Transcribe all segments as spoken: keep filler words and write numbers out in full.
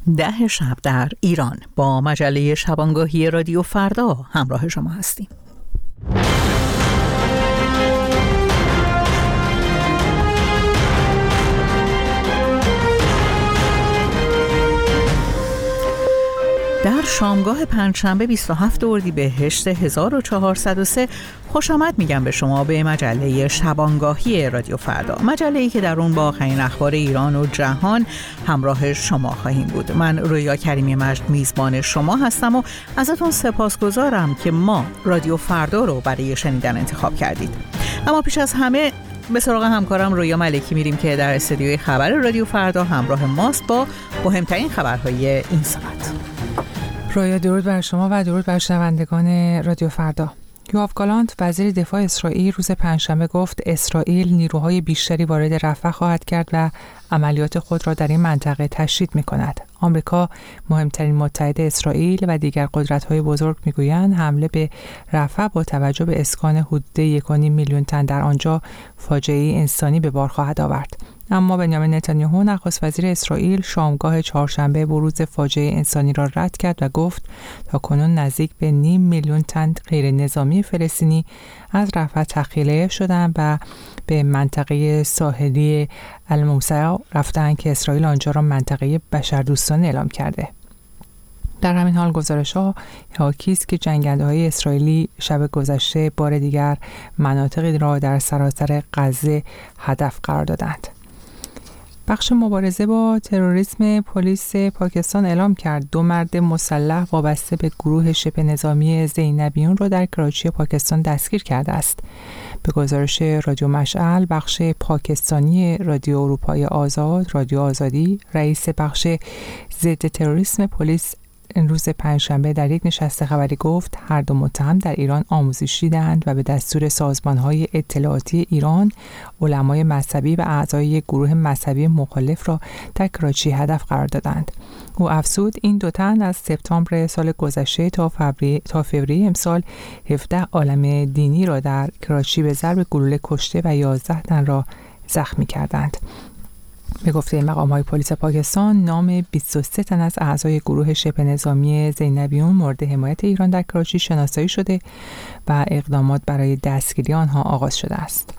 ده شب در ایران با مجله شبانگاهی رادیو فردا همراه شما هستیم. در شامگاه پنجشنبه بیست و هفتم اردیبهشت هزار و چهارصد و سه خوش آمد میگم به شما به مجله شبانگاهی رادیو فردا، مجله‌ای که در اون با آخرین اخبار ایران و جهان همراه شما خواهیم بود. من رویا کریمی مجد میزبان شما هستم و ازتون سپاسگزارم که ما رادیو فردا رو برای شنیدن انتخاب کردید. اما پیش از همه به سراغ همکارم رویا ملکی میریم که در استودیوی خبر رادیو فردا همراه ماست با مهمترین خبرهای این ساعت. رویا، درود بر شما و درود بر شنوندگان رادیو فردا. یوآف گالانت وزیر دفاع اسرائیل روز پنجشنبه گفت اسرائیل نیروهای بیشتری وارد رفح خواهد کرد و عملیات خود را در این منطقه تشدید می‌کند. آمریکا، مهمترین متحد اسرائیل و دیگر قدرت‌های بزرگ می‌گویند حمله به رفح با توجه به اسکان حدود یک و نیم میلیون تن در آنجا فاجعه‌ای انسانی به بار خواهد آورد. اما بنیامین نتانیاهو نخست وزیر اسرائیل شامگاه چهارشنبه بروز فاجعه انسانی را رد کرد و گفت تاکنون نزدیک به نیم میلیون تن غیر نظامی فلسطینی از رفح تخلیه شدند و به منطقه ساحلی الموسع رفتند که اسرائیل آنجا را منطقه بشردوستانه اعلام کرده. در همین حال گزارش‌ها حاکی است که جنگنده‌های اسرائیلی شب گذشته بار دیگر مناطقی را در سراسر غزه هدف قرار دادند. بخش مبارزه با تروریسم پلیس پاکستان اعلام کرد دو مرد مسلح وابسته به گروه شبه نظامی زینبیون را در کراچی پاکستان دستگیر کرده است. به گزارش رادیو مشعل، بخش پاکستانی رادیو اروپای آزاد، رادیو آزادی، رئیس بخش ضد تروریسم پلیس روز پنجشنبه در یک نشست خبری گفت هر دو متهم در ایران آموزش دیدند و به دستور سازمان‌های اطلاعاتی ایران علمای مذهبی و اعضای یک گروه مذهبی مخالف را در کراچی هدف قرار دادند. او افزود این دو تن از سپتامبر سال گذشته تا فوریه تا فوریه امسال هفده عالم دینی را در کراچی به ضرب گلوله کشته و یازده تن را زخمی کردند. به گفته مقام‌های پلیس پاکستان، نام بیست و سه تن از اعضای گروه شبه نظامی زینبیون مورد حمایت ایران در کراچی شناسایی شده و اقدامات برای دستگیری آنها آغاز شده است.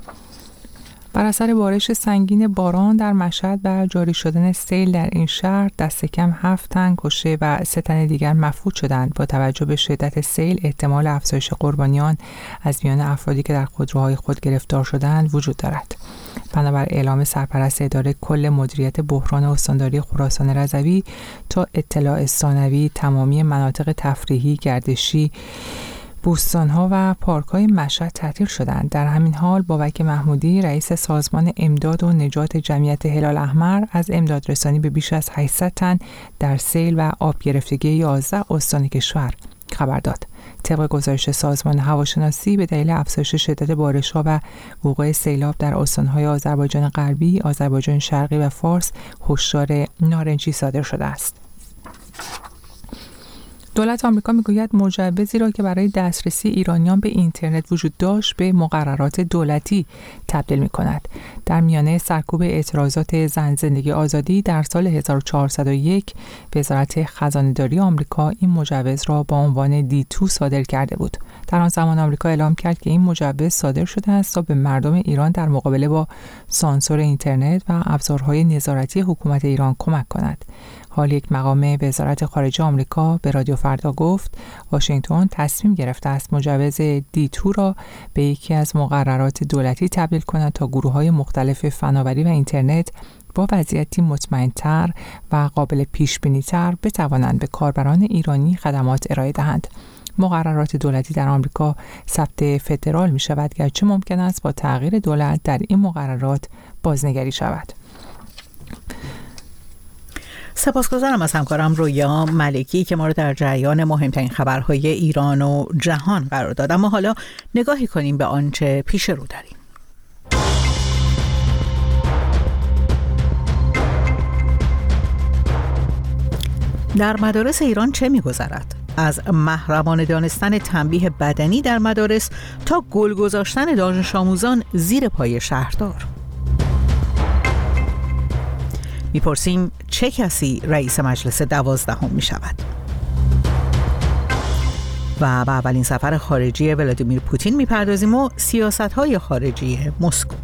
بر اثر بارش سنگین باران در مشهد و جاری شدن سیل در این شهر دست کم هفت تن کشته و سه تن دیگر مفقود شدند. با توجه به شدت سیل احتمال افزایش قربانیان از میان افرادی که در خودروهای خود گرفتار شدند وجود دارد. بنابر اعلام سرپرست اداره کل مدیریت بحران استانداری خراسان رضوی، تا اطلاع ثانوی تمامی مناطق تفریحی، گردشی، بوستان‌ها و پارک‌های مشهد تعطیل شدند. در همین حال بابک محمودی، رئیس سازمان امداد و نجات جمعیت هلال احمر، از امدادرسانی به بیش از هشتصد تن در سیل و آب گرفتگی یازده استان کشور خبر داد. طبق گزارش سازمان هواشناسی، به دلیل افزایش شدت بارش‌ها و وقوع سیلاب در استان‌های آذربایجان غربی، آذربایجان شرقی و فارس هشدار نارنجی صادر شده است. دولت آمریکا میگوید مجوزی را که برای دسترسی ایرانیان به اینترنت وجود داشت به مقررات دولتی تبدیل می‌کند. در میانه سرکوب اعتراضات زن زندگی آزادی در سال هزار و چهارصد و یک، وزارت خزانه‌داری آمریکا این مجوز را با عنوان دی تو صادر کرده بود. در آن زمان آمریکا اعلام کرد که این مجوز صادر شده است تا به مردم ایران در مقابله با سانسور اینترنت و ابزارهای نظارتی حکومت ایران کمک کند. حال یک مقام وزارت خارجه آمریکا به رادیو فردا گفت واشنگتن تصمیم گرفته است مجوز دی تو را به یکی از مقررات دولتی تبدیل کند تا گروه‌های مختلف فناوری و اینترنت با وضعیتی مطمئن‌تر و قابل پیش‌بینی‌تر بتوانند به کاربران ایرانی خدمات ارائه دهند. مقررات دولتی در آمریکا ثبت فدرال می شود، گرچه ممکن است با تغییر دولت در این مقررات بازنگری شود. سپاسگزارم از همکارم رویا ملکی که ما رو در جریان مهمترین خبرهای ایران و جهان قرار داد. اما حالا نگاهی کنیم به آنچه پیش رو داریم. در مدارس ایران چه می‌گذرد؟ از محرمانه دانستن تنبیه بدنی در مدارس تا گل گذاشتن دانش آموزان زیر پای شهردار. میپرسیم چه کسی رئیس مجلس دوازدهم می شود؟ و به اولین سفر خارجی ولادیمیر پوتین میپردازیم و سیاست‌های خارجی مسکو.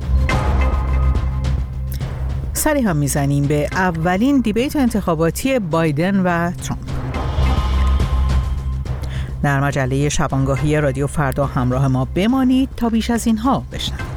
سری هم میزنیم به اولین دیبیت انتخاباتی بایدن و ترامپ. در مجله شبانگاهی رادیو فردا همراه ما بمانید تا بیش از اینها بشنوید.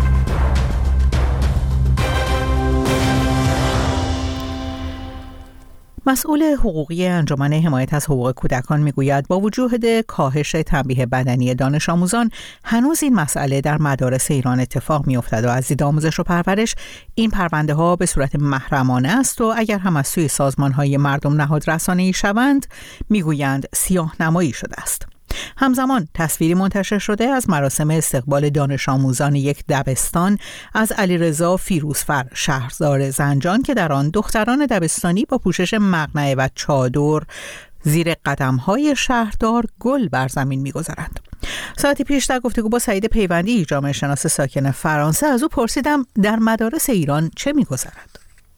مسئول حقوقی انجمن حمایت از حقوق کودکان میگوید با وجود کاهش تنبیه بدنی دانش آموزان هنوز این مسئله در مدارس ایران اتفاق میافتد و از دید آموزش و پرورش این پرونده ها به صورت محرمانه است و اگر هم از سوی سازمان های مردم نهاد رسانه‌ای شوند میگویند سیاه نمایی شده است. همزمان تصویری منتشر شده از مراسم استقبال دانش آموزان یک دبستان از علیرضا فیروزفر شهردار زنجان که در آن دختران دبستانی با پوشش مقنعه و چادر زیر قدم‌های شهردار گل بر زمین می‌گذارند. ساعتی پیش در گفتگو با سعید پیوندی جامعه شناس ساکن فرانسه از او پرسیدم در مدارس ایران چه می‌گذرد؟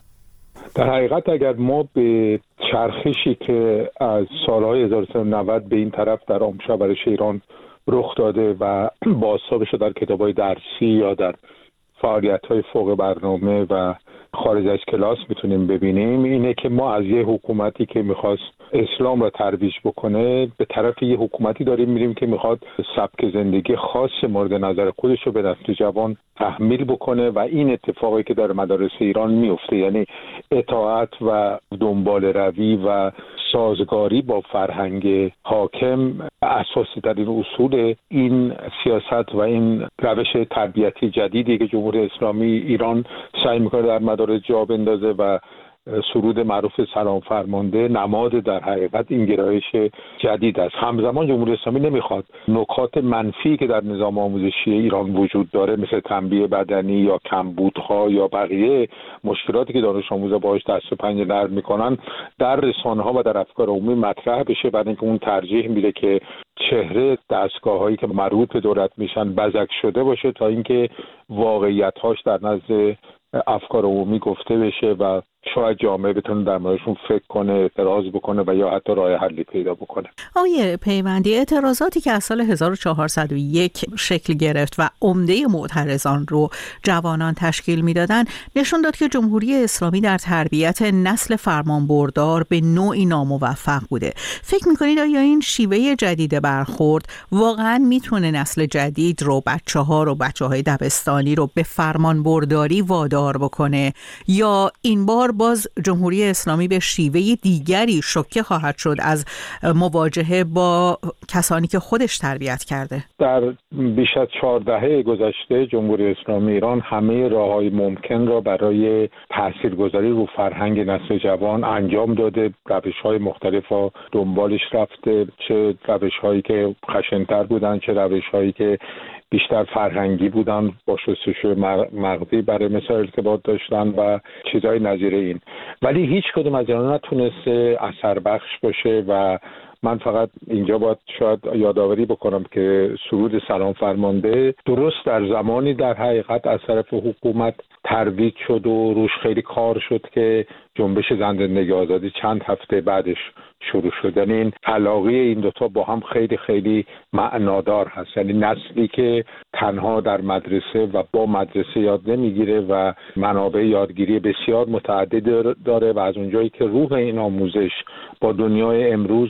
در حقیقت اگر ما به چرخشی که از سالهای هزار و سیصد و نود به این طرف در آموزش و پرورش ایران رخ داده و بازتابش در کتاب‌های درسی یا در فعالیت‌های فوق برنامه و خارج از کلاس میتونیم ببینیم، اینه که ما از یه حکومتی که میخواست اسلام را ترویج بکنه به طرف یه حکومتی داریم میریم که میخواد سبک زندگی خاص مورد نظر خودش رو به نسل جوان تحمیل بکنه و این اتفاقی که در مدارس ایران میفته، یعنی اطاعت و دنبال روی و سازگاری با فرهنگ حاکم اساسی ترین اصول این سیاست و این روش تربیتی جدیدی که جمهوری اسلامی ایران سعی میکنه در مدارس جا بندازه و سرود معروف سلام فرمانده نماد در حقیقت این گرایش جدید است. همزمان جمهوری اسلامی نمیخواد نکات منفی که در نظام آموزشی ایران وجود داره مثل تنبیه بدنی یا کمبودها یا بقیه مشکلاتی که دانش آموزا باهاش دست و پنجه نرم میکنن در رسانه‌ها و در افکار عمومی مطرح بشه، بعد اینکه اون ترجیح میده که چهره دستگاه‌هایی که مربوط به دولت میشن بزک شده باشه تا اینکه واقعیت‌هاش در نزد افکار عمومی گفته بشه و شاید جامعه بتونه در موردشون فکر کنه، اعتراض بکنه و یا حتی راه حلی پیدا بکنه. آقای پیوندی، اعتراضاتی که از سال هزار و چهارصد و یک شکل گرفت و عمده معترضان رو جوانان تشکیل میدادن نشون داد که جمهوری اسلامی در تربیت نسل فرمانبردار به نوعی ناموفق بوده. فکر میکنید آیا این شیوه جدید برخورد واقعا میتونه نسل جدید رو، بچه ها رو، بچه های دبستانی رو به فرمانبرداری وادار بکنه یا این بار باز جمهوری اسلامی به شیوه دیگری شوکه خواهد شد از مواجهه با کسانی که خودش تربیت کرده؟ در بیش از چهار دهه گذشته جمهوری اسلامی ایران همه راههای ممکن را برای تاثیرگذاری رو فرهنگ نسل جوان انجام داده، روش‌های مختلف را دنبالش رفته، چه روش‌هایی که خشن‌تر بودن، چه روش‌هایی که بیشتر فرهنگی بودن با شستشوی مغزی برای مثال ارتباط داشتن و چیزهای نظیر این، ولی هیچ کدوم از اینا نتونسته اثر بخش باشه و من فقط اینجا باید شاید یادآوری بکنم که سرود سلام فرمانده درست در زمانی در حقیقت از طرف حکومت ترویج شد و روش خیلی کار شد که جنبش زن زندگی آزادی چند هفته بعدش شروع شد. یعنی این علاقه این دوتا با هم خیلی خیلی معنادار هست، یعنی نسلی که تنها در مدرسه و با مدرسه یاد نمیگیره و منابع یادگیری بسیار متعدد داره و از اونجایی که روح این آموزش با دنیای امروز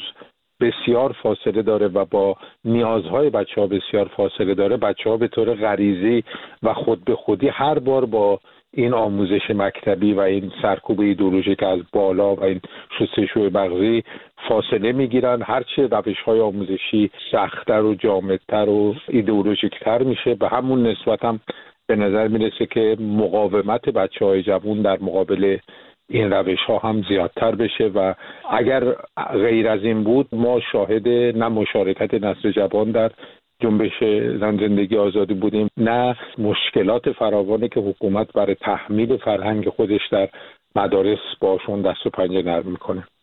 بسیار فاصله داره و با نیازهای بچه‌ها بسیار فاصله داره، بچه‌ها به طور غریزی و خود به خودی هر بار با این آموزش مکتبی و این سرکوب ایدئولوژیک از بالا و این شستشوی مغزی فاصله میگیرن. هرچه روش‌های آموزشی سخت‌تر و جامدتر و ایدئولوژیک‌تر میشه به همون نسبت هم به نظر میرسه که مقاومت بچه‌های جوان در مقابل این روش ها هم زیادتر بشه و اگر غیر از این بود ما شاهد نه مشارکت نسل جوان در جنبش زن زندگی آزادی بودیم، نه مشکلات فراوانی که حکومت برای تحمیل فرهنگ خودش در مدارس باشون دست و پنجه نرم میکنه.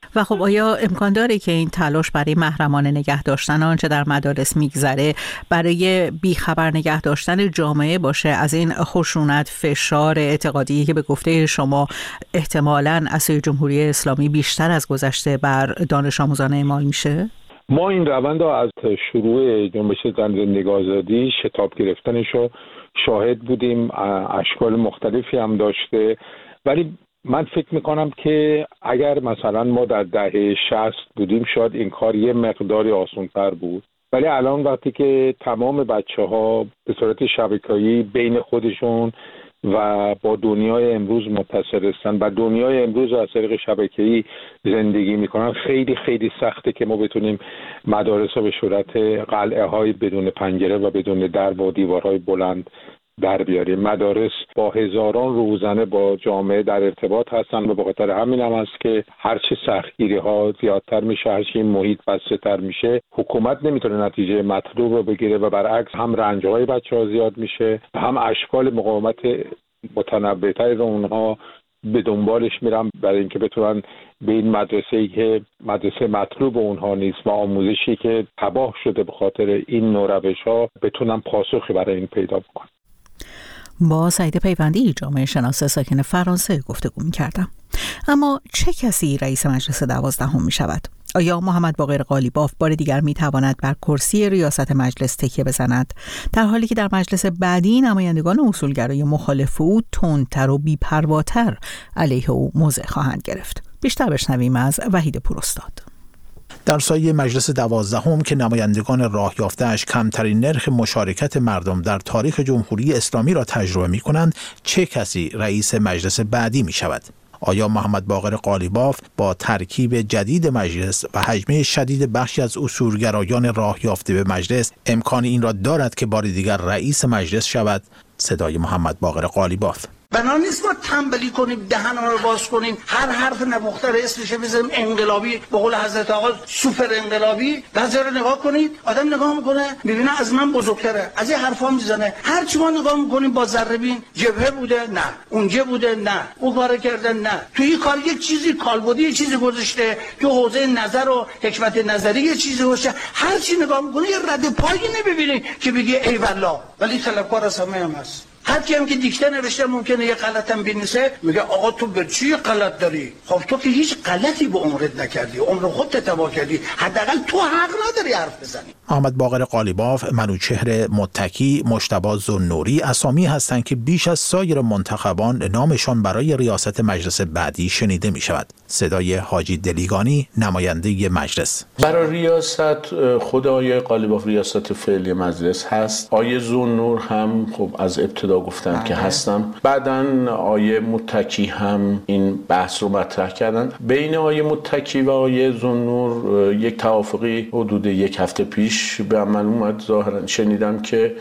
و خب آیا امکان داره که این تلاش برای محرمانه نگه داشتن آنچه در مدارس میگذره برای بیخبر نگه داشتن جامعه باشه از این خشونت، فشار اعتقادی که به گفته شما احتمالاً از سوی جمهوری اسلامی بیشتر از گذشته بر دانش آموزان اعمال میشه؟ ما این روند رو از شروع جنبش زن زندگی آزادی شتاب گرفتنش رو شاهد بودیم، اشکال مختلفی هم داشته، ولی من فکر میکنم که اگر مثلا ما در دهه شصت بودیم شاید این کار یه مقداری آسان‌تر بود، ولی الان وقتی که تمام بچه ها به صورت شبکه‌ای بین خودشون و با دنیای امروز متصل هستن و دنیای امروز از طریق شبکه‌ای زندگی میکنن، خیلی خیلی سخته که ما بتونیم مدارس رو به صورت قلعه های بدون پنجره و بدون درب و دیوارهای بلند در بیاریم. مدارس با هزاران روزنه با جامعه در ارتباط هستن و به خاطر همین هم هست که هرچی سختگیری ها زیادتر میشه، هرچی محیط بسته تر میشه، حکومت نمیتونه نتیجه مطلوب رو بگیره و برعکس هم رنج های بچه ها زیاد میشه، هم اشکال مقاومت متنوع‌تر رو اونها به دنبالش میرن برای اینکه بتونن به این مدرسه‌ای که مدرسه مطلوب اونها نیست و آموزشی که تباه شده به خاطر این نوع روش‌ها بتونن پاسخی برای این پیدا بکنن. با سعید پیوندی جامعه شناس ساکن فرانسه گفتگو می‌کردم. اما چه کسی رئیس مجلس دوازدهم می شود؟ آیا محمد باقر قالیباف بار دیگر می تواند بر کرسی ریاست مجلس تکیه بزند، در حالی که در مجلس بعدی نمایندگان اصولگرای مخالف او تندتر و بی‌پرواتر علیه او موضع خواهند گرفت؟ بیشتر بشنویم از وحید پوراستاد. در سایه مجلس دوازدهم که نمایندگان راه یافته‌اش کمترین نرخ مشارکت مردم در تاریخ جمهوری اسلامی را تجربه می‌کنند، چه کسی رئیس مجلس بعدی می‌شود؟ آیا محمد باقر قالیباف با ترکیب جدید مجلس و هجمه شدید بخشی از اصولگرایان راه یافته به مجلس امکان این را دارد که بار دیگر رئیس مجلس شود؟ صدای محمد باقر قالیباف. بنا نیست ما تنبلی کنیم، دهن ما رو باز کنیم، هر حرف نپخته رو اسمش بزنیم انقلابی، به قول حضرت آقا سوپر انقلابی. بعضیا رو نگاه کنید، آدم نگاه میکنه میبینه از من بزرگتره، از این حرفا میزنه. هر چی ما نگاه میکنیم با ذره بین، جبهه بوده نه، اونجا بوده نه، اون کارو کردن نه، تو این کار یک چیزی کالبدی یه چیزی گذاشته، تو حوزه نظر و حکمت نظری یه چیزی گذاشته. هر چی نگاه میکنی یه رد پایی نمیبینی که بگی ای والله، ولی طلبکار از همه هم هست. هر کی هم که دیکته نوشته ممکنه یه غلط هم بنویسه، میگه آقا تو به چی غلط داری؟ خب تو که هیچ غلطی به عمرت نکردی، عمر خودت تباه کردی، حداقل تو حق نداری حرف بزنی. محمد باقر قالیباف، منوچهر متکی، مجتبی ذوالنوری اسامی هستند که بیش از سایر منتخبان نامشان برای ریاست مجلس بعدی شنیده می شود. صدای حاجی دلیگانی، نماینده مجلس. برای ریاست خود آیه قالیباف ریاست فعلی مجلس هست. آیه ذوالنور هم خب از ابتدا گفتن آه. که هستم. بعدن آیه متکی هم این بحث رو مطرح کردن. بین آیه متکی و آیه ذوالنور یک توافقی حدود یک هفته پیش به عمل اومد. ظاهرا شنیدم که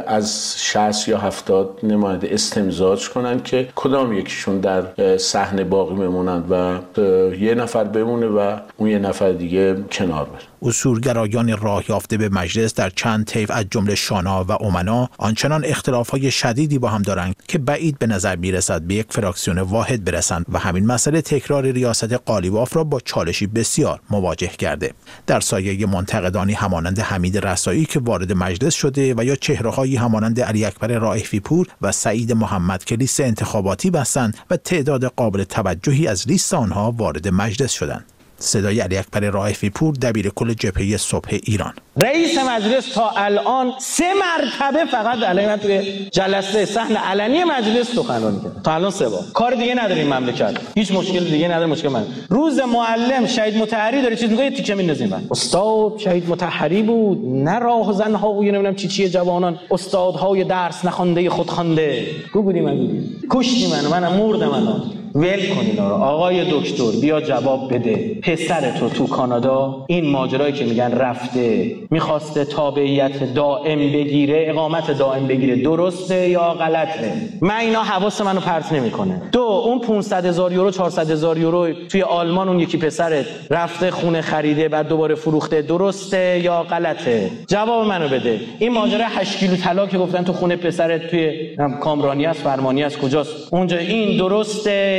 از شصت یا هفتاد نماینده استمزاج کنن که کدام یکیشون در صحنه باقی بمونن و یه نفر بمونه و اون یه نفر دیگه کنار بره. اصولگرایان راه یافته به مجلس در چند طیف از جمله شانا و امنا آنچنان اختلاف‌های شدیدی با هم دارند که بعید به نظر می‌رسد به یک فراکسیون واحد برسند و همین مسئله تکرار ریاست قالیباف را با چالشی بسیار مواجه کرده. در سایه منتقدانی همانند حمید رسایی که وارد مجلس شده و یا چهره‌هایی همانند علی اکبر رائفی پور و سعید محمد که لیست انتخاباتی بستند و تعداد قابل توجهی از لیست آنها وارد مجلس شدند. صدای علی اکبر رائفی پور، دبیر کل جبهه صبح ایران. رئیس مجلس تا الان سه مرتبه فقط علیه من توی جلسه صحن علنی مجلس سخنرانی کرد. تا الان سه بار. کار دیگه نداریم مملکت. هیچ مشکل دیگه نداره. مشکل من روز معلم شهید مطهری داره چیز میگه یه تیکه میندازیم بعد. استاد شهید مطهری بود، نه راهزن ها و نمیدونم چی چی جوانان، استادهای درس نخوانده خود خوانده. گو بودی من بودی. کشتی منو، منم مردم الان. ول کن اینا رو. آقای دکتر بیا جواب بده. پسر تو تو کانادا این ماجرایی که میگن رفته میخواسته تابعیت دائم بگیره، اقامت دائم بگیره، درسته یا غلطه؟ من اینا حواس منو پرت نمیکنه. دو، اون پانصد هزار یورو چهارصد هزار یورو توی آلمان اون یکی پسرت رفته خونه خریده بعد دوباره فروخته، درسته یا غلطه؟ جواب منو بده. این ماجرا هشت کیلو طلا که گفتن تو خونه پسرت توی کامرانی است، فرمانی است، کجاست اونجا، این درسته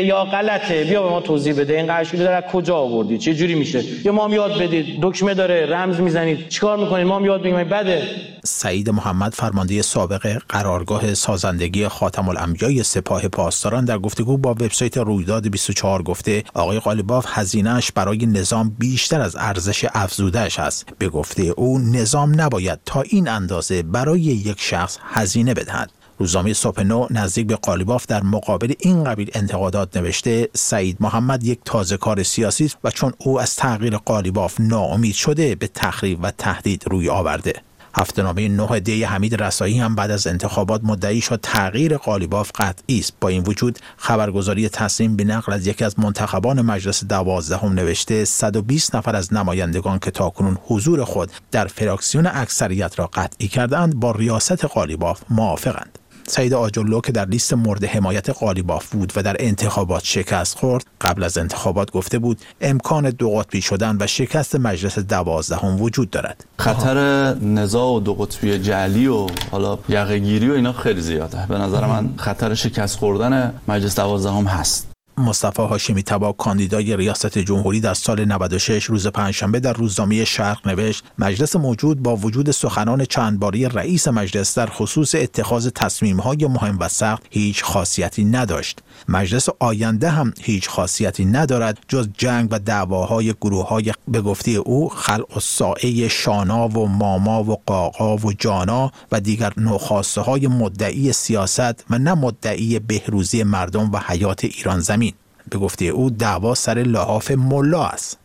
یا غلطه، بیا به ما توضیح بده، این قرشوری داره کجا آوردی، چه جوری میشه، یا ما هم یاد بدید، دکمه داره رمز میزنید چیکار میکنید، ما هم یاد بگیم بده. سعید محمد فرمانده سابق قرارگاه سازندگی خاتم الانبیاء سپاه پاسداران در گفتگو با وبسایت رویداد بیست و چهار گفته آقای قالیباف هزینه‌اش برای نظام بیشتر از ارزش افزوده‌اش است. به گفته او نظام نباید تا این اندازه برای یک شخص هزینه بدهد. روزنامه صبح نو نزدیک به قالیباف در مقابل این قبیل انتقادات نوشته سعید محمد یک تازه‌کار سیاسی است و چون او از تغییر قالیباف ناامید شده به تخریب و تهدید روی آورده. هفته‌نامه نه دی حمید رسایی هم بعد از انتخابات مدعی شد تغییر قالیباف قطعی است. با این وجود خبرگزاری تصمیم به نقل از یکی از منتخبان مجلس دوازدهم نوشته صد و بیست نفر از نمایندگان که تاکنون حضور خود در فراکسیون اکثریت را قطعی کردند با ریاست قالیباف موافقند. سعید آجرلو که در لیست مورد حمایت قالیباف بود و در انتخابات شکست خورد قبل از انتخابات گفته بود امکان دو قطبی شدن و شکست مجلس دوازدهم وجود دارد. خطر نزاع و دو قطبی جعلی و حالا یقه‌گیری و اینا خیلی زیاده. به نظر من خطر شکست خوردن مجلس دوازدهم هست. مصطفی هاشمی طبا کاندیدای ریاست جمهوری در سال نود و شش روز پنجشنبه در روزنامه شرق نوشت مجلس موجود با وجود سخنان چند باری رئیس مجلس در خصوص اتخاذ تصمیم‌های مهم و سخت هیچ خاصیتی نداشت. مجلس آینده هم هیچ خاصیتی ندارد جز جنگ و دعواهای گروه‌های به گفته او خلق الساعه شانا و ماما و قاقا و جانا و دیگر نوخاسته‌های مدعی سیاست و نه مدعی بهروزی مردم و حیات ایران زمین. به گفته او دعوا سر لحاف ملا است.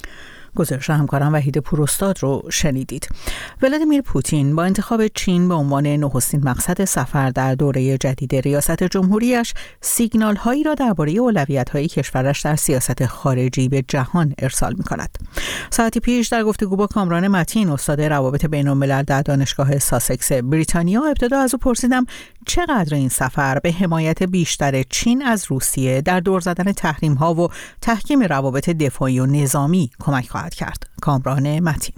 گزارش همکارم وحید پوراستاد رو شنیدید. ولادیمیر پوتین با انتخاب چین به عنوان نخستین مقصد سفر در دوره جدید ریاست جمهوریش سیگنال هایی را درباره اولویت های کشورش در سیاست خارجی به جهان ارسال می کند. ساعتی پیش در گفتگو با کامران متین استاد روابط بین الملل در دانشگاه ساسکس بریتانیا ابتدا از او پرسیدم چقدر این سفر به حمایت بیشتر چین از روسیه در دور زدن تحریم ها و تحکیم روابط دفاعی و نظامی کمک خواهد کرد. کامران متین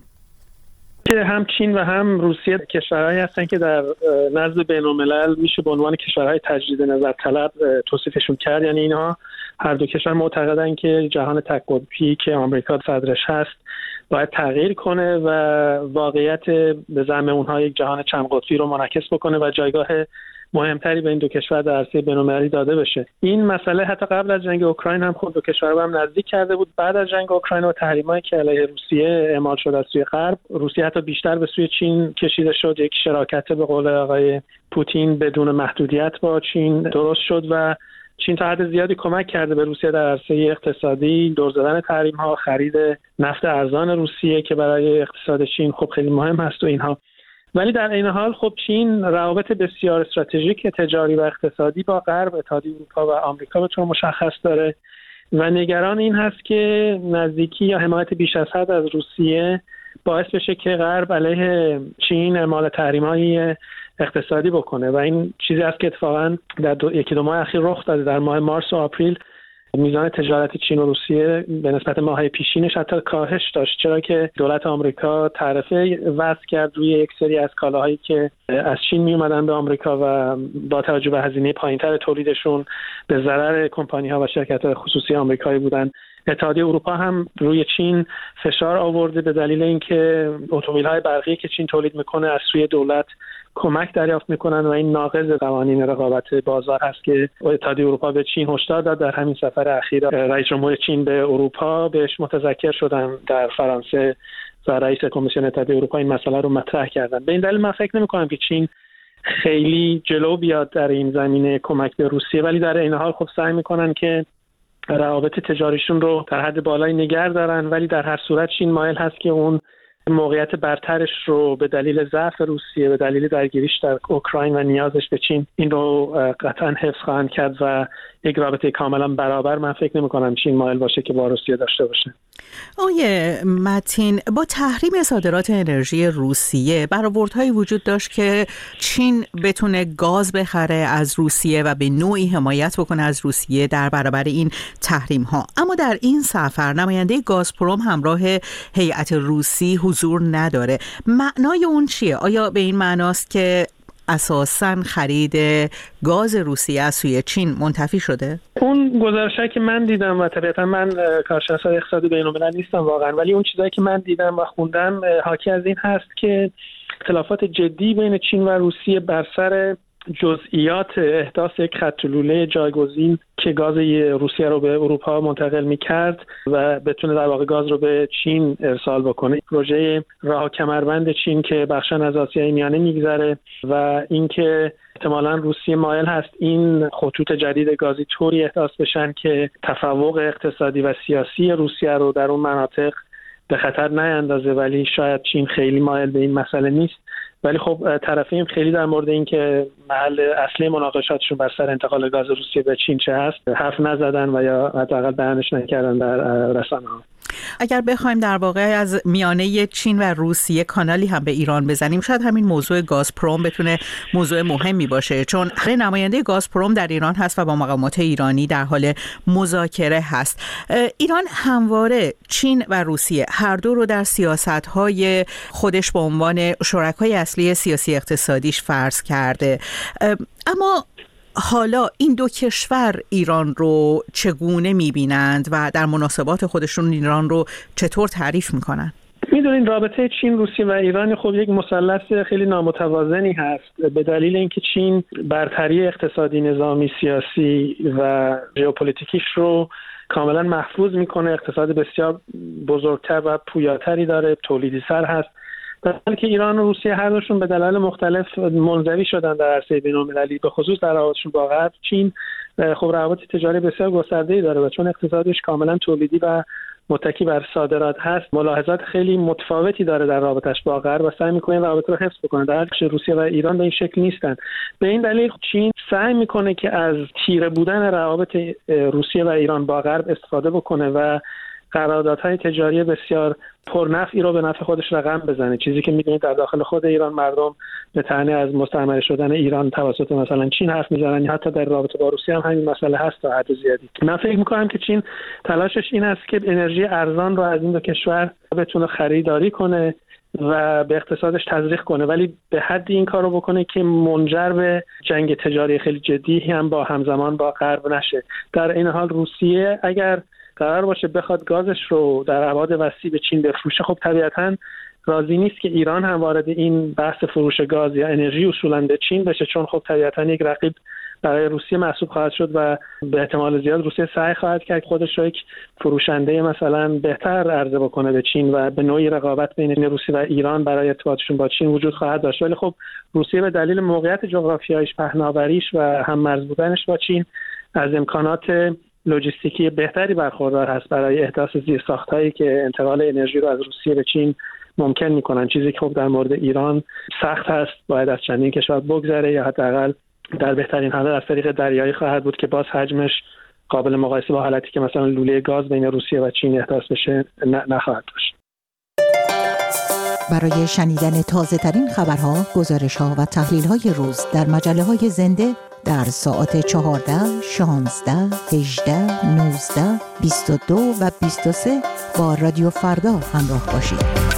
که هم چین و هم روسیه کشورهایی هستن که در نزد بین الملل میشه به عنوان کشورهای تجدید نظر طلب توصیفشون کرد. یعنی اینها هر دو کشور معتقدن که جهان تک قطبی که آمریکا صدرش هست باید تغییر کنه و واقعیت به زعم اونها یک جهان چند قطبی رو منعکس بکنه و جایگاه مهمتری به این دو کشور در عرصه بین‌المللی داده بشه. این مسئله حتی قبل از جنگ اوکراین هم خود دو کشور به هم نزدیک کرده بود. بعد از جنگ اوکراین و تحریمایی که علیه روسیه اعمال شد از سوی غرب، روسیه حتی بیشتر به سوی چین کشیده شد. یک شراکت به قول آقای پوتین بدون محدودیت با چین درست شد و چین تا حد زیادی کمک کرده به روسیه در عرصه اقتصادی، دور زدن تحریم‌ها، خرید نفت ارزان روسیه که برای اقتصاد چین خب خیلی مهم هست و اینها. ولی در این حال خب چین روابط بسیار استراتژیک تجاری و اقتصادی با غرب، اتحادیه اروپا و آمریکا به طور مشخص داره و نگران این هست که نزدیکی یا حمایت بیش از حد از روسیه باعث بشه که غرب علیه چین اعمال تحریم‌های اقتصادی بکنه و این چیزی است که اتفاقا در دو، یکی دو ماه اخیر رخ داده. در ماه مارس و آپریل میزان تجارت چین و روسیه به نسبت ماه‌های پیشینش حتی کاهش داشت، چرا که دولت آمریکا تعرفه وضع کرد روی یک سری از کالاهایی که از چین می اومدن به آمریکا و با توجه به هزینه پایینتر تولیدشون به ضرر کمپانی‌ها و شرکت‌های خصوصی آمریکایی بودن. اتحادیه اروپا هم روی چین فشار آورده به دلیل اینکه اتومبیل‌های برقی که چین تولید میکنه از سوی دولت کمک دریافت میکنن و این ناقض قوانین رقابت بازار هست که اتحادیه اروپا به چین هشدار داد. در همین سفر اخیر رئیس جمهور چین به اروپا بهش متذکر شدن در فرانسه و رئیس کمیسیون اتحادیه اروپا این مسئله رو مطرح کردن. به این دلیل من فکر نمی‌کنم که چین خیلی جلو بیاد در این زمینه کمک به روسیه، ولی در این حال خب سعی میکنن که روابط تجاریشون رو در حد بالایی نگه دارن، ولی در هر صورت چین مایل هست که اون موقعیت برترش رو به دلیل ضعف روسیه، به دلیل درگیریش در اوکراین و نیازش به چین، این رو قطعا حفظ خواهند کرد و یک رابطه کاملا برابر من فکر نمی کنم چین مایل باشه که با روسیه داشته باشه. آقای متین، با تحریم صادرات انرژی روسیه برآوردهایی وجود داشت که چین بتونه گاز بخره از روسیه و به نوعی حمایت بکنه از روسیه در برابر این تحریم ها. اما در این سفر نماینده گازپروم همراه هیئت روسی حضور نداره. معنای اون چیه؟ آیا به این معناست که اساساً خرید گاز روسیه از سوی چین منتفی شده؟ اون گزارشایی که من دیدم و طبیعتا من کارشناس اقتصاد بین‌الملل نیستم واقعا، ولی اون چیزایی که من دیدم و خوندم حاکی از این هست که اختلافات جدی بین چین و روسیه بر سر جزئیات احداث یک خط لوله جایگزین که گاز روسیه رو به اروپا منتقل می‌کرد و بتونه در واقع گاز رو به چین ارسال بکنه. پروژه راه کمربند چین که بخشن از آسیای میانه میگذره و اینکه احتمالاً روسیه مایل هست این خطوط جدید گازی طوری احداث بشن که تفوق اقتصادی و سیاسی روسیه رو در اون مناطق به خطر نیندازه، ولی شاید چین خیلی مایل به این مسئله نیست. ولی خب طرفین خیلی در مورد این که محل اصلی مناقشاتشون بر سر انتقال گاز روسیه به چین چه هست حرف نزدن و یا حداقل بیانش نکردن در رسانه‌ها. اگر بخوایم در واقع از میانه چین و روسیه کانالی هم به ایران بزنیم، شاید همین موضوع گازپروم بتونه موضوع مهمی باشه، چون نماینده گازپروم در ایران هست و با مقامات ایرانی در حال مذاکره هست. ایران همواره چین و روسیه هر دو رو در سیاست‌های خودش به عنوان شرکای اصلی سیاسی اقتصادیش فرض کرده، اما حالا این دو کشور ایران رو چگونه می‌بینند و در مناسبات خودشون ایران رو چطور تعریف می‌کنن؟ می‌دونید رابطه چین، روسیه و ایران خب یک مثلث خیلی نامتوازنی هست به دلیل اینکه چین برتری اقتصادی، نظامی، سیاسی و ژئوپلیتیکیش رو کاملا محفوظ میکنه. اقتصاد بسیار بزرگتر و پویاتری داره، تولیدی سر هست، در حالی که ایران و روسیه هر دوشون به دلایل مختلف منزوی شدن در عرصه بین‌المللی، به خصوص در روابطشون با غرب. چین خب روابط تجاری بسیار گسترده‌ای داره و چون اقتصادش کاملا تولیدی و متکی بر صادرات هست، ملاحظات خیلی متفاوتی داره در رابطش با غرب و سعی می‌کنه رابطه رو حفظ بکنه، در حالی که روسیه و ایران به این شکل نیستن. به این دلیل چین سعی می‌کنه که از تیره بودن روابط روسیه و ایران با غرب استفاده بکنه و قراردادهای تجاری بسیار پرنفعی رو به نفع خودش رقم بزنه، چیزی که می‌بینید در داخل خود ایران مردم به طعنه از مستعمره شدن ایران توسط مثلا چین حرف میزنن، حتی در رابطه با روسیه هم همین مسئله هست تا حد زیادی. من فکر می‌کنم که چین تلاشش این است که انرژی ارزان رو از این دو کشور بتونه خریداری کنه و به اقتصادش تزریق کنه، ولی به حدی این کارو بکنه که منجر به جنگ تجاری خیلی جدی هم با همزمان با غرب نشه. در این حال روسیه اگر قرار باشه بخواد گازش رو در ابعاد وسیع به چین بفروشه، خب طبیعتاً راضی نیست که ایران هم وارد این بحث فروش گاز یا انرژی اصولاً به چین بشه، چون خب طبیعتاً یک رقیب برای روسیه محسوب خواهد شد و به احتمال زیاد روسیه سعی خواهد کرد خودش رو یک فروشنده مثلا بهتر عرضه بکنه به چین و به نوعی رقابت بین روسیه و ایران برای ارتباطشون با چین وجود خواهد داشت. ولی خب روسیه به دلیل موقعیت جغرافیاییش، پهناوریش و هم‌مرز بودنش با چین از امکانات لوجستیکی بهتری برخوردار هست برای احداث زیرساخت‌هایی که انتقال انرژی رو از روسیه به چین ممکن می‌کنن، چیزی که خب در مورد ایران سخت هست، باید از چندین کشور بگذره یا حداقل در بهترین حالت از طریق دریایی خواهد بود که باز حجمش قابل مقایسه با حالتی که مثلا لوله گاز بین روسیه و چین احداث بشه نخواهد داشت. برای شنیدن تازه‌ترین خبرها، گزارش‌ها و تحلیل‌های روز در مجله‌های زنده در ساعت چهارده، شانزده، هجده، نوزده، بیست و دو و بیست و سه با رادیو فردا همراه باشید.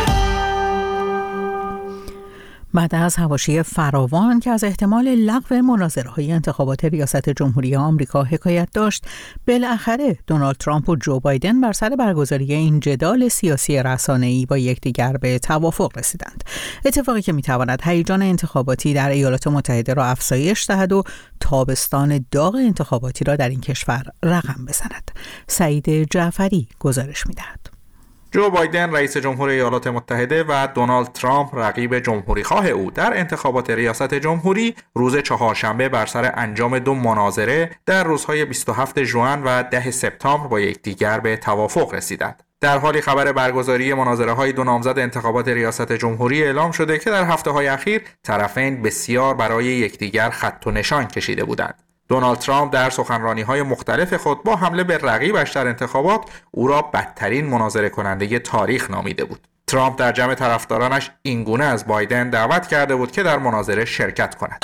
بعد از حواشی فراوان که از احتمال لغو مناظره‌های انتخابات ریاست جمهوری آمریکا حکایت داشت، بالاخره دونالد ترامپ و جو بایدن بر سر برگزاری این جدال سیاسی رسانه‌ای با یکدیگر به توافق رسیدند. اتفاقی که می‌تواند هیجان انتخاباتی در ایالات متحده را افزایش دهد و تابستان داغ انتخاباتی را در این کشور رقم بزند. سعید جعفری گزارش می‌دهد. جو بایدن رئیس جمهور ایالات متحده و دونالد ترامپ رقیب جمهوری‌خواه او در انتخابات ریاست جمهوری روز چهارشنبه بر سر انجام دو مناظره در روزهای بیست و هفتم ژوئن و دهم سپتامبر با یکدیگر به توافق رسیدند. در حالی خبر برگزاری مناظره‌های دو نامزد انتخابات ریاست جمهوری اعلام شده که در هفته‌های اخیر طرفین بسیار برای یکدیگر خط و نشان کشیده بودند. دونالد ترامپ در سخنرانی‌های مختلف خود با حمله به رقیبش در انتخابات او را بدترین مناظره کننده تاریخ نامیده بود. ترامپ در جمع طرفدارانش اینگونه از بایدن دعوت کرده بود که در مناظره شرکت کند.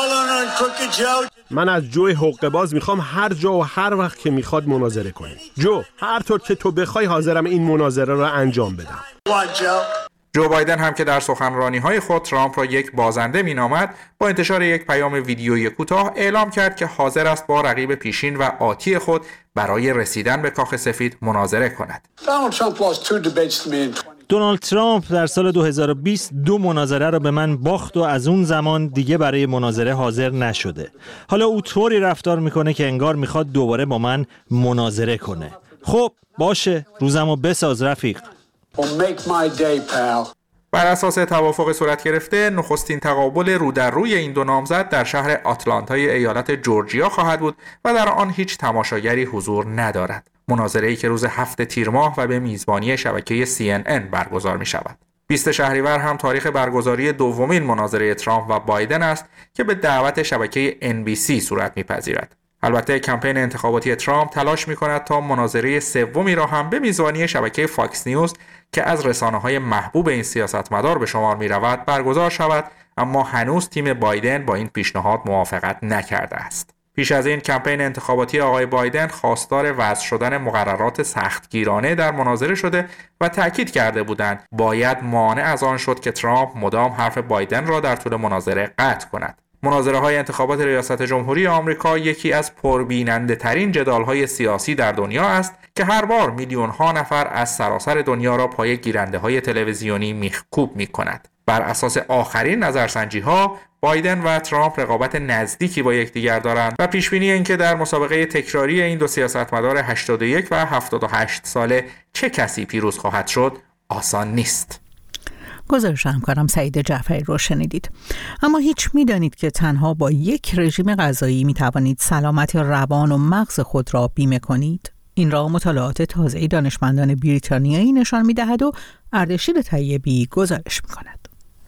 من از جو حقه‌باز میخوام هر جا و هر وقت که میخواد مناظره کنه. جو، هر طور که تو بخوای حاضرم این مناظره را انجام بدم. جو بایدن هم که در سخنرانی‌های خود ترامپ را یک بازنده می‌نامد، با انتشار یک پیام ویدیویی کوتاه اعلام کرد که حاضر است با رقیب پیشین و آتی خود برای رسیدن به کاخ سفید مناظره کند. دونالد ترامپ در سال دو هزار و بیست دو مناظره را به من باخت و از اون زمان دیگه برای مناظره حاضر نشده. حالا او طوری رفتار میکنه که انگار میخواد دوباره با من مناظره کنه. خب باشه، روزمو بساز رفیق. بر اساس توافق صورت گرفته، نخستین تقابل رو در روی این دو نامزد در شهر آتلانتای ایالت جورجیا خواهد بود و در آن هیچ تماشاگری حضور ندارد. مناظره‌ای که روز هفت تیر ماه و به میزبانی شبکه سی ان ان برگزار می شود. بیست شهریور هم تاریخ برگزاری دومین مناظره ترامپ و بایدن است که به دعوت شبکه ان بی سی صورت می‌پذیرد. البته کمپین انتخاباتی ترامپ تلاش می‌کند تا مناظره سومی را هم به میزبانی شبکه فاکس نیوز که از رسانه‌های محبوب این سیاستمدار به شمار می‌رود برگزار شود، اما هنوز تیم بایدن با این پیشنهاد موافقت نکرده است. پیش از این کمپین انتخاباتی آقای بایدن خواستار وضع شدن مقررات سختگیرانه در مناظره شده و تأکید کرده بودند باید مانع از آن شد که ترامپ مدام حرف بایدن را در طول مناظره قطع کند. مناظره‌های انتخابات ریاست جمهوری آمریکا یکی از پربیننده ترین جدال‌های سیاسی در دنیا است که هر بار میلیون‌ها نفر از سراسر دنیا را پای گیرنده‌های تلویزیونی میخکوب می‌کند. بر اساس آخرین نظرسنجی‌ها بایدن و ترامپ رقابت نزدیکی با یکدیگر دارند و پیشبینی این که در مسابقه تکراری این دو سیاستمدار هشتاد و یک و هفتاد و هشت ساله چه کسی پیروز خواهد شد آسان نیست. گزارش همکارم سعید جعفری رو شنیدید. اما هیچ میدانید که تنها با یک رژیم غذایی می توانید سلامت روان و مغز خود را بیمه کنید؟ این را مطالعات تازه‌ای دانشمندان بریتانیایی نشان می‌دهد و اردشیر طیبی گزارش می‌کند.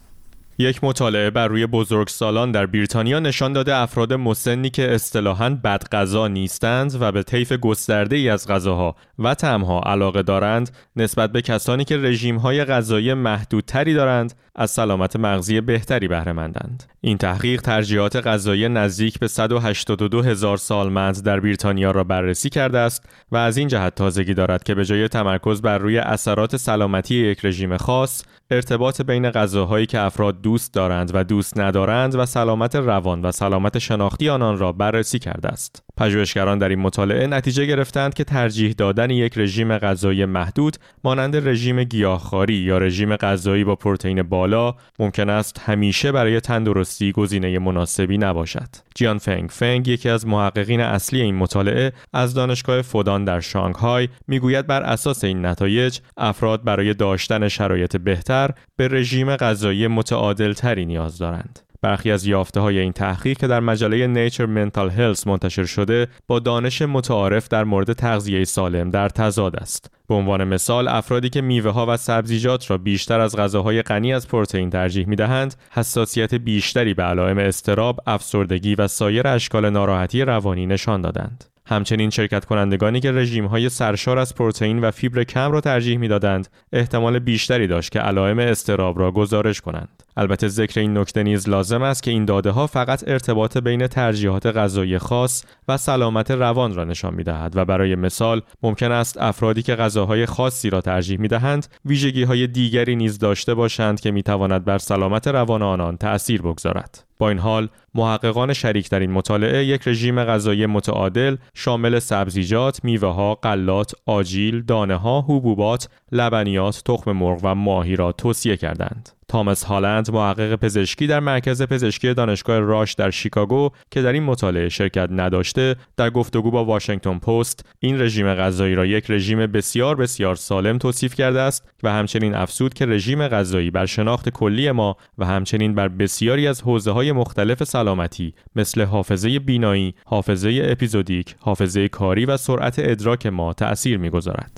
یک مطالعه بر روی بزرگسالان در بریتانیا نشان داده افراد مسنی که اصطلاحاً بدغذا نیستند و به طیف گسترده‌ای از غذاها و طعم‌ها علاقه دارند، نسبت به کسانی که رژیم‌های غذایی محدودتری دارند، از سلامت مغزی بهتری بهره مندند. این تحقیق ترجیحات غذایی نزدیک به صد و هشتاد و دو هزار سالمند در بریتانیا را بررسی کرده است و از این جهت تازگی دارد که به جای تمرکز بر روی اثرات سلامتی یک رژیم خاص، ارتباط بین غذاهایی که افراد دوست دارند و دوست ندارند و سلامت روان و سلامت شناختی آنان را بررسی کرده است. پژوهشگران در این مطالعه نتیجه گرفتند که ترجیح دادن یک رژیم غذایی محدود مانند رژیم گیاهخواری یا رژیم غذایی با پروتئین بالا ممکن است همیشه برای تندرستی گزینه مناسبی نباشد. جیان فنگ فنگ، یکی از محققین اصلی این مطالعه از دانشگاه فودان در شانگهای، میگوید بر اساس این نتایج افراد برای داشتن شرایط بهتر به رژیم غذایی متعادل تری نیاز دارند. برخی از یافته‌های این تحقیق که در مجله Nature Mental Health منتشر شده با دانش متعارف در مورد تغذیه سالم در تضاد است. به عنوان مثال، افرادی که میوه‌ها و سبزیجات را بیشتر از غذاهای غنی از پروتئین ترجیح می‌دهند، حساسیت بیشتری به علائم اضطراب، افسردگی و سایر اشکال ناراحتی روانی نشان دادند. همچنین شرکت کنندگانی که رژیم‌های سرشار از پروتئین و فیبر کم را ترجیح می‌دادند، احتمال بیشتری داشت که علائم اضطراب را گزارش کنند. البته ذکر این نکته نیز لازم است که این داده‌ها فقط ارتباط بین ترجیحات غذایی خاص و سلامت روان را نشان می‌دهد و برای مثال ممکن است افرادی که غذاهای خاصی را ترجیح می‌دهند، ویژگی‌های دیگری نیز داشته باشند که می‌تواند بر سلامت روان آنان تأثیر بگذارد. با این حال، محققان شریک در این مطالعه یک رژیم غذایی متعادل شامل سبزیجات، میوه‌ها، غلات، آجیل، دانه‌ها، حبوبات، لبنیات، تخم مرغ و ماهی را توصیه کردند. تامس هالند، محقق پزشکی در مرکز پزشکی دانشگاه راش در شیکاگو که در این مطالعه شرکت نداشته، در گفتگو با واشنگتن پست این رژیم غذایی را یک رژیم بسیار بسیار سالم توصیف کرده است و همچنین افزود که رژیم غذایی بر شناخت کلی ما و همچنین بر بسیاری از حوزه‌های مختلف سلامتی مثل حافظه بینایی، حافظه اپیزودیک، حافظه کاری و سرعت ادراک ما تأثیر می‌گذارد.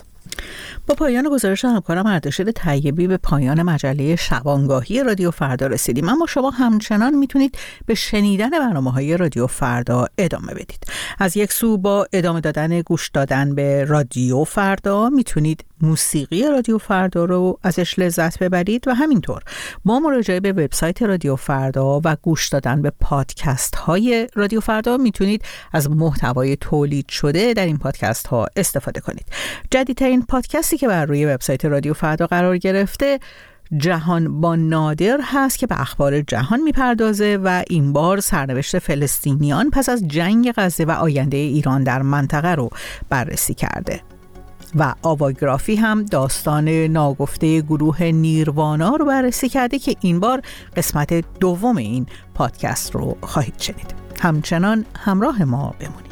با پایان گزارش همکارم اردشیر طیبی به پایان مجله شبانگاهی رادیو فردا رسیدیم، اما شما همچنان میتونید به شنیدن برنامه‌های رادیو فردا ادامه بدید. از یک سو با ادامه دادن گوش دادن به رادیو فردا میتونید موسیقی رادیو فردا رو ازش لذت ببرید و همینطور با مراجعه به وبسایت رادیو فردا و گوش دادن به پادکست های رادیو فردا میتونید از محتوای تولید شده در این پادکست ها استفاده کنید. جدیدترین پادکستی که بر روی وبسایت رادیو فردا قرار گرفته جهان با نادر هست که به اخبار جهان میپردازه و این بار سرنوشت فلسطینیان پس از جنگ غزه و آینده ایران در منطقه رو بررسی کرده. و آواگرافی هم داستان ناگفته گروه نیروانا رو بررسی کرده که این بار قسمت دوم این پادکست رو خواهید شنید. همچنان همراه ما بمونید.